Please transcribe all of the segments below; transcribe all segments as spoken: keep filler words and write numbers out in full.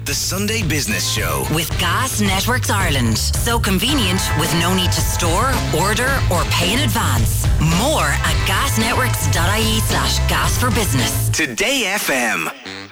The Sunday Business Show. With Gas Networks Ireland. So convenient with no need to store, order or pay in advance. More at gasnetworks.ie slash gas for business. Today F M.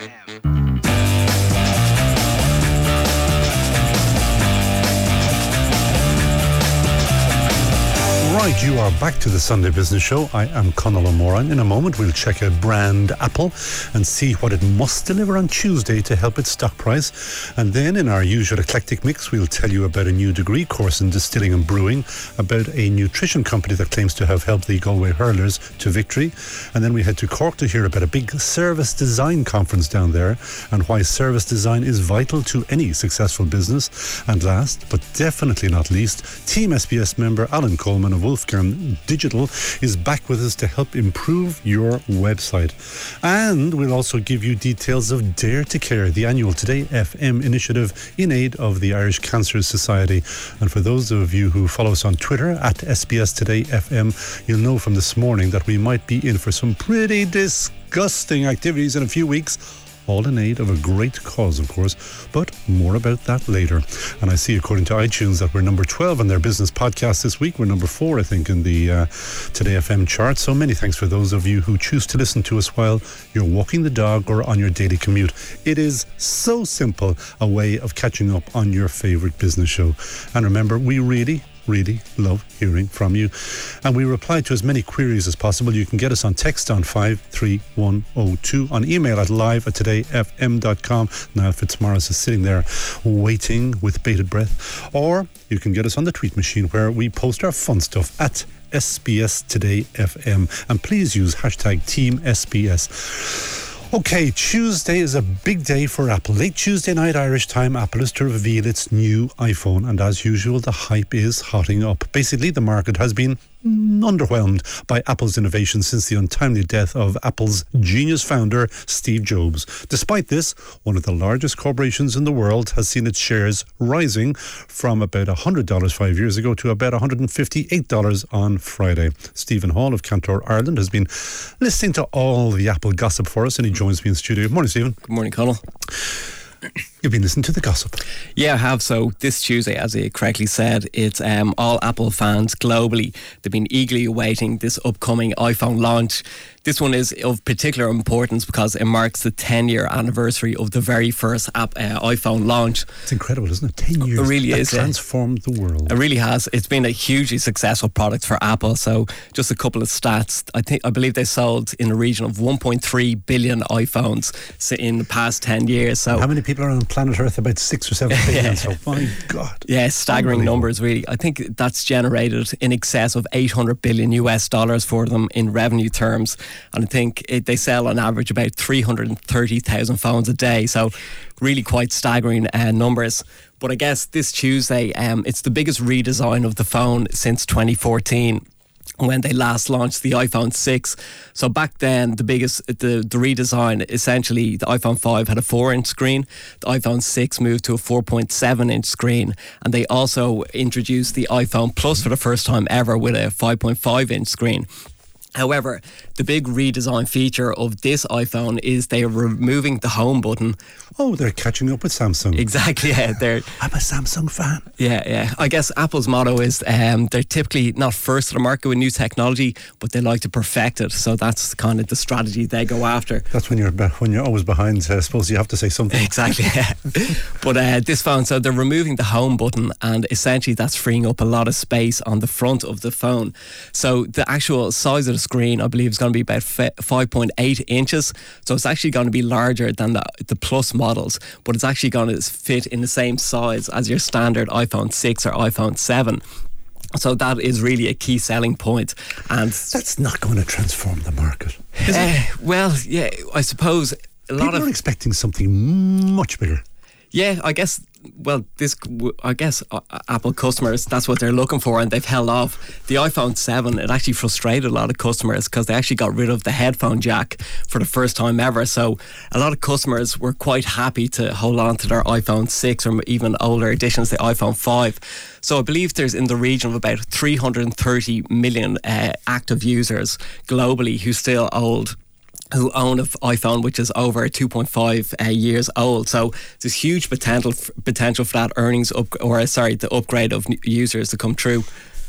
Right, you are back to the Sunday Business Show. I am Conal O'Moran. In a moment, we'll check out brand Apple and see what it must deliver on Tuesday to help its stock price. And then, in our usual eclectic mix, we'll tell you about a new degree course in distilling and brewing, about a nutrition company that claims to have helped the Galway hurlers to victory. And then we head to Cork to hear about a big service design conference down there and why service design is vital to any successful business. And last, but definitely not least, Team S B S member Alan Coleman of Wolfgang Digital is back with us to help improve your website. And we'll also give you details of Dare to Care, the annual Today F M initiative in aid of the Irish Cancer Society. And for those of you who follow us on Twitter at S B S Today F M, you'll know from this morning that we might be in for some pretty disgusting activities in a few weeks. All in aid of a great cause, of course, but more about that later. And I see, according to iTunes, that we're number twelve on their business podcast this week. We're number four, I think, in the uh, Today F M chart. So many thanks for those of you who choose to listen to us while you're walking the dog or on your daily commute. It is so simple, a way of catching up on your favourite business show. And remember, we really... really love hearing from you, and we reply to as many queries as possible. You can get us on text on five three one oh two, on email at live at today f m dot com. Niall Fitzmaurice is sitting there waiting with bated breath, or you can get us on the tweet machine where we post our fun stuff at S B S Today F M, and please use hashtag Team S B S. Okay, Tuesday is a big day for Apple. Late Tuesday night Irish time, Apple is to reveal its new iPhone, and as usual, the hype is hotting up. Basically, the market has been underwhelmed by Apple's innovation since the untimely death of Apple's genius founder, Steve Jobs. Despite this, one of the largest corporations in the world has seen its shares rising from about one hundred dollars five years ago to about one hundred fifty-eight dollars on Friday. Stephen Hall of Cantor Ireland has been listening to all the Apple gossip for us, and he joins me in studio. Good morning, Stephen. Good morning, Conal. You've been listening to the gossip. Yeah, I have. So this Tuesday, as you correctly said, it's um, all Apple fans globally. They've been eagerly awaiting this upcoming iPhone launch. This one is of particular importance because it marks the ten-year anniversary of the very first app, uh, iPhone launch. It's incredible, isn't it? ten years. It really that is. transformed the world. It really has. It's been a hugely successful product for Apple. So just a couple of stats. I think I believe they sold in a region of one point three billion iPhones in the past ten years. So how many people are on planet Earth? About six or seven billion. So my God. Yeah, staggering numbers, really. I think that's generated in excess of eight hundred billion U S dollars for them in revenue terms. And I think it, they sell on average about three hundred thirty thousand phones a day. So really quite staggering uh, numbers. But I guess this Tuesday, um, it's the biggest redesign of the phone since twenty fourteen. When they last launched the iPhone six. So back then, the biggest, the, the redesign, essentially, the iPhone five had a four inch screen. The iPhone six moved to a four point seven inch screen. And they also introduced the iPhone Plus for the first time ever with a five point five inch screen. However, the big redesign feature of this iPhone is they are removing the home button. Oh, they're catching up with Samsung. Exactly, yeah. They're, I'm a Samsung fan. Yeah, yeah. I guess Apple's motto is um, they're typically not first to the market with new technology, but they like to perfect it. So that's kind of the strategy they go after. That's when you're when you're always behind. I suppose you have to say something. Exactly, yeah. But uh, this phone, so they're removing the home button, and essentially that's freeing up a lot of space on the front of the phone. So the actual size of the screen, I believe, is going to be about five point eight inches. So it's actually going to be larger than the, the Plus models, but it's actually going to fit in the same size as your standard iPhone six or iPhone seven. So that is really a key selling point. And that's not going to transform the market, is uh, it? Well, yeah, I suppose a lot People of are expecting something much bigger. Yeah, I guess, well, this, I guess uh, Apple customers, that's what they're looking for, and they've held off. The iPhone seven, it actually frustrated a lot of customers because they actually got rid of the headphone jack for the first time ever. So a lot of customers were quite happy to hold on to their iPhone six or even older editions, the iPhone five. So I believe there's in the region of about three hundred thirty million uh, active users globally who still hold who own an iPhone which is over two point five uh, years old. So there's huge potential potential for that earnings up, or uh, sorry, the upgrade of users to come through.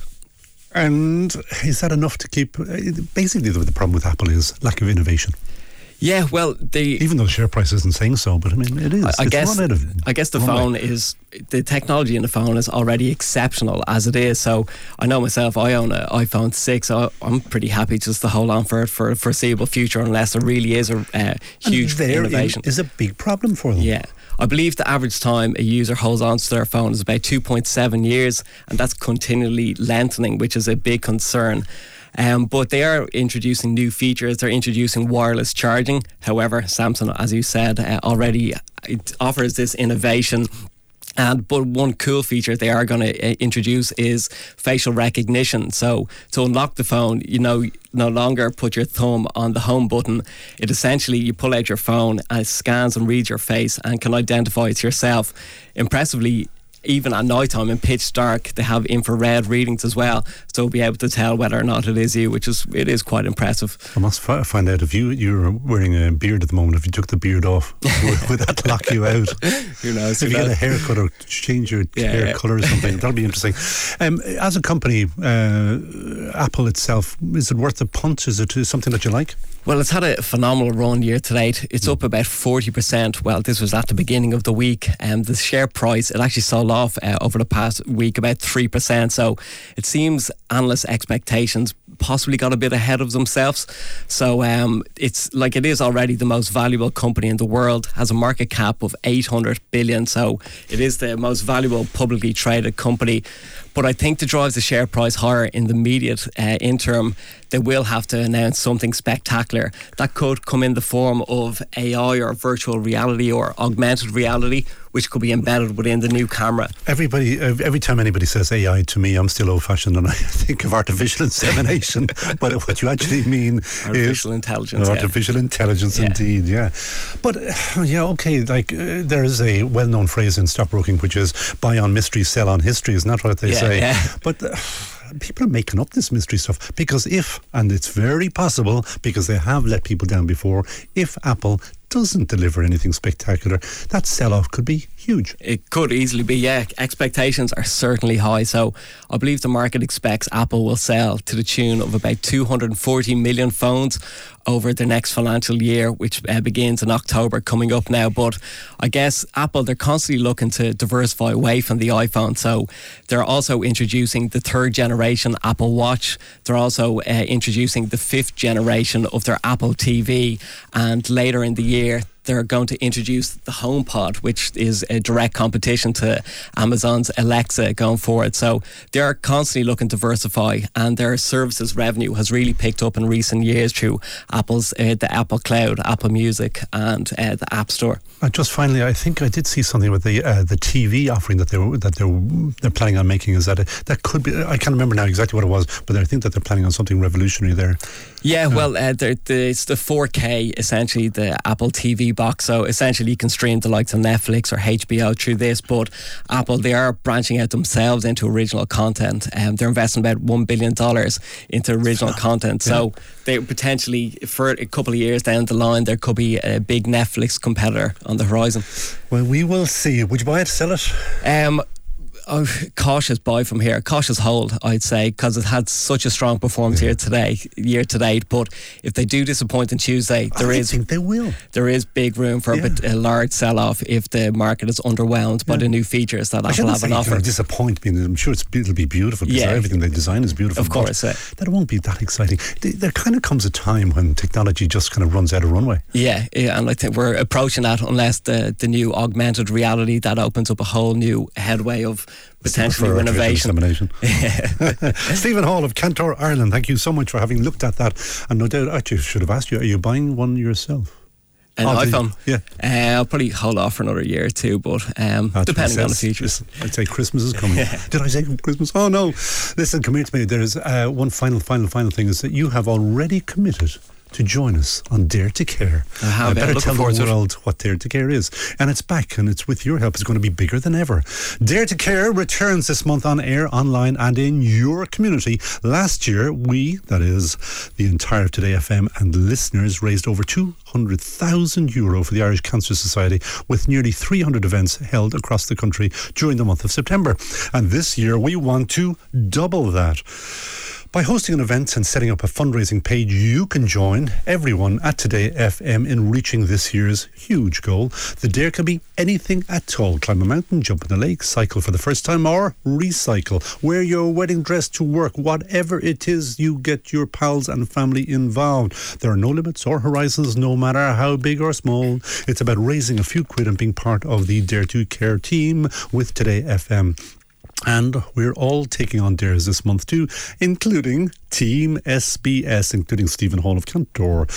And is that enough to keep? Basically, the, the problem with Apple is lack of innovation. Yeah, well, they even though the share price isn't saying so, but I mean, it is. I, I it's guess. Of, I guess the phone way. is the technology in the phone is already exceptional as it is. So I know myself. I own an iPhone six. So I'm pretty happy just to hold on for it for a foreseeable future, unless there really is a uh, huge and innovation. Is a big problem for them. Yeah. I believe the average time a user holds on to their phone is about two point seven years, and that's continually lengthening, which is a big concern. Um, but they are introducing new features. They're introducing wireless charging. However, Samsung, as you said, uh, already it offers this innovation. And but one cool feature they are going to uh, introduce is facial recognition. So to unlock the phone, you know, no longer put your thumb on the home button. It essentially, you pull out your phone and it scans and reads your face and can identify it's yourself. Impressively, even at night time in pitch dark, they have infrared readings as well, so we'll be able to tell whether or not it is you, which is it is quite impressive. I must fi- find out if you you're wearing a beard at the moment. If you took the beard off, would, would that lock you out? Who knows? If who you knows? get a haircut or change your Yeah, hair yeah. colour or something, that'll be interesting. Um, as a company, uh, Apple itself, is it worth the punt? Is it something that you like? Well, it's had a phenomenal run year to date. It's up about forty percent. Well, this was at the beginning of the week. Um, the share price, it actually sold off uh, over the past week about three percent. So it seems analyst expectations possibly got a bit ahead of themselves. So um, it's like it is already the most valuable company in the world, has a market cap of eight hundred billion. So it is the most valuable publicly traded company. But I think to drive the share price higher in the immediate uh, interim, they will have to announce something spectacular. That could come in the form of A I or virtual reality or augmented reality, which could be embedded within the new camera. Everybody, every time anybody says A I to me, I'm still old-fashioned and I think of artificial insemination. But what you actually mean Artificial is intelligence. artificial yeah. intelligence, Yeah. indeed. Yeah, but uh, yeah, okay. Like uh, there is a well-known phrase in stockbroking, which is "buy on mystery, sell on history." Isn't that what they Yeah, say? yeah. But. Uh, People are making up this mystery stuff because if, and it's very possible because they have let people down before, if Apple doesn't deliver anything spectacular, that sell-off could be huge. It could easily be, yeah. Expectations are certainly high. So I believe the market expects Apple will sell to the tune of about two hundred forty million phones over the next financial year, which uh, begins in October coming up now. But I guess Apple, they're constantly looking to diversify away from the iPhone. So they're also introducing the third generation Apple Watch. They're also uh, introducing the fifth generation of their Apple T V. And later in the year, they're going to introduce the HomePod, which is a direct competition to Amazon's Alexa going forward. So they're constantly looking to diversify, and their services revenue has really picked up in recent years through Apple's uh, the Apple Cloud, Apple Music, and uh, the App Store. And just finally, I think I did see something with the uh, the T V offering that they were, that they're they're planning on making. Is that it, that could be? I can't remember now exactly what it was, but I think that they're planning on something revolutionary there. Yeah, well, uh, the, the, it's the four K, essentially, the Apple T V box. So essentially you can stream the likes of Netflix or H B O through this, but Apple, they are branching out themselves into original content. Um, they're investing about one billion dollars into original content. So yeah. They potentially, for a couple of years down the line, there could be a big Netflix competitor on the horizon. Well, we will see. Would you buy it, sell it? Um, Oh, cautious buy from here, cautious hold, I'd say, because it had such a strong performance yeah. here today, year to date. But if they do disappoint on Tuesday, there I is think they will. There is big room for yeah. a, a large sell-off if the market is underwhelmed yeah. by the new features that I Apple have say an offer. Kind of disappoint me. I'm sure it's, it'll be beautiful because yeah. everything they design is beautiful. Of course, but yeah. that won't be that exciting. There kind of comes a time when technology just kind of runs out of runway. Yeah, yeah, and I think we're approaching that unless the the new augmented reality that opens up a whole new headway of potential innovation. Stephen Hall of Cantor Ireland, thank you so much for having looked at that. And no doubt, actually, I should have asked you, are you buying one yourself? An oh, iPhone? Yeah. Uh, I'll probably hold off for another year or two, but um, depending on the features. I'd say Christmas is coming. Yeah. Did I say Christmas? Oh no. Listen, come here to me. There's uh, one final, final, final thing is that you have already committed to join us on Dare to Care. I have, I better yeah, tell the forward to it. world what Dare to Care is. And it's back, and it's with your help. It's going to be bigger than ever. Dare to Care returns this month on air, online, and in your community. Last year, we, that is, the entire of Today F M and listeners, raised over two hundred thousand euro for the Irish Cancer Society, with nearly three hundred events held across the country during the month of September. And this year, we want to double that. By hosting an event and setting up a fundraising page, you can join everyone at Today F M in reaching this year's huge goal. The dare can be anything at all. Climb a mountain, jump in a lake, cycle for the first time, or recycle. Wear your wedding dress to work. Whatever it is, you get your pals and family involved. There are no limits or horizons, no matter how big or small. It's about raising a few quid and being part of the Dare to Care team with Today F M. And we're all taking on dares this month too, including Team S B S, including Stephen Hall of Cantor.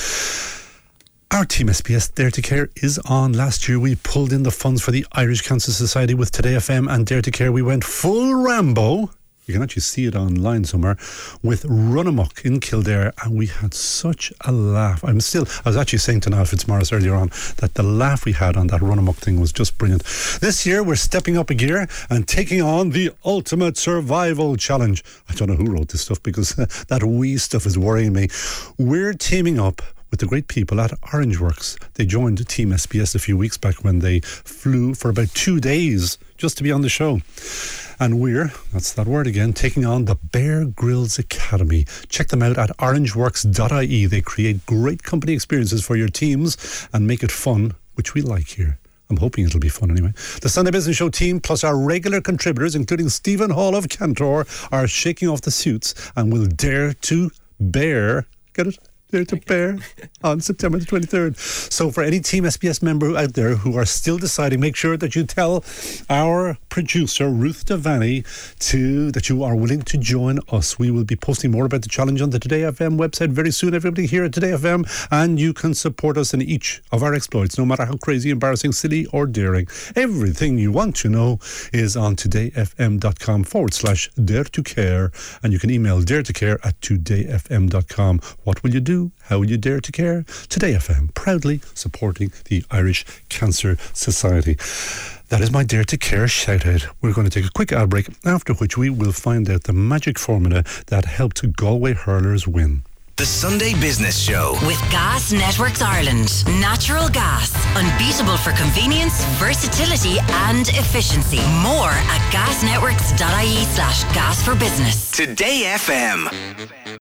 Our Team S B S Dare to Care is on. Last year we pulled in the funds for the Irish Cancer Society with Today F M and Dare to Care. We went full Rambo. You can actually see it online somewhere, with Run Amok in Kildare, and we had such a laugh. I'm still, I was actually saying to Niall Fitzmaurice earlier on that the laugh we had on that Run Amok thing was just brilliant. This year we're stepping up a gear and taking on the Ultimate Survival Challenge. I don't know who wrote this stuff, because that wee stuff is worrying me. We're teaming up with the great people at Orangeworks. They joined Team S B S a few weeks back when they flew for about two days just to be on the show. And we're, that's that word again, taking on the Bear Grylls Academy. Check them out at orangeworks dot I E. They create great company experiences for your teams and make it fun, which we like here. I'm hoping it'll be fun anyway. The Sunday Business Show team, plus our regular contributors, including Stephen Hall of Cantor, are shaking off the suits and will dare to bear, get it? Dare to bear on September the twenty-third. So for any Team S B S member out there who are still deciding, make sure that you tell our producer Ruth Devaney to that you are willing to join us. We will be posting more about the challenge on the Today F M website very soon. Everybody here at Today F M, and you can support us in each of our exploits, no matter how crazy, embarrassing, silly or daring. Everything you want to know is on todayfm.com forward slash dare to care, and you can email dare to care at todayfm dot com. What will you do? How will you dare to care? Today F M, proudly supporting the Irish Cancer Society. That is my Dare to Care shout out. We're going to take a quick ad break, after which we will find out the magic formula that helped Galway hurlers win. The Sunday Business Show with Gas Networks Ireland. Natural gas. Unbeatable for convenience, versatility and efficiency. More at gasnetworks dot I E slash gas for business. Today F M.